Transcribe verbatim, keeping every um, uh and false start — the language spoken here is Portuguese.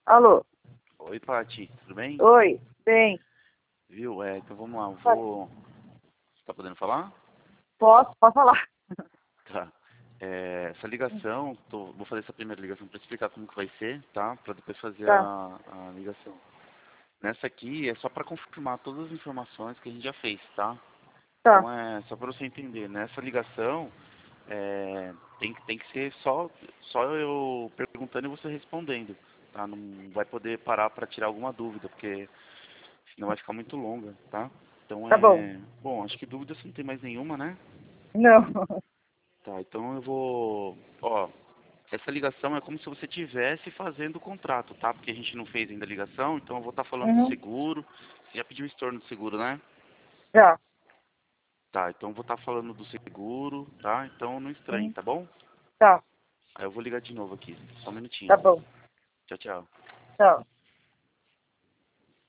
Alô? Oi, Paty, tudo bem? Oi, bem. Viu? É, então vamos lá, eu Pode. vou... Tá podendo falar? Posso? Pode falar. Tá. É, essa ligação, tô, vou fazer essa primeira ligação para explicar como que vai ser, tá? Para depois fazer Tá, a, a ligação. Nessa aqui é só para confirmar todas as informações que a gente já fez, tá? tá, Então é só para você entender. Nessa ligação é, tem, que- tem que ser só, só eu perguntando e você respondendo, tá? Não vai poder parar para tirar alguma dúvida, porque senão vai ficar muito longa, tá? Então tá bom. é... Bom, acho que dúvida você não tem mais nenhuma, né? Não. Tá, então eu vou... Ó, essa ligação é como se você estivesse fazendo o contrato, tá? Porque a gente não fez ainda a ligação, então eu vou estar falando do Uhum. seguro. Você já pediu o estorno do seguro, né? Já. Tá, então eu vou estar falando do seguro, tá? Então não estranhe, Uhum. tá bom? Tá, Aí eu vou ligar de novo aqui, só um minutinho. tá bom. Tchau, tchau. Tchau.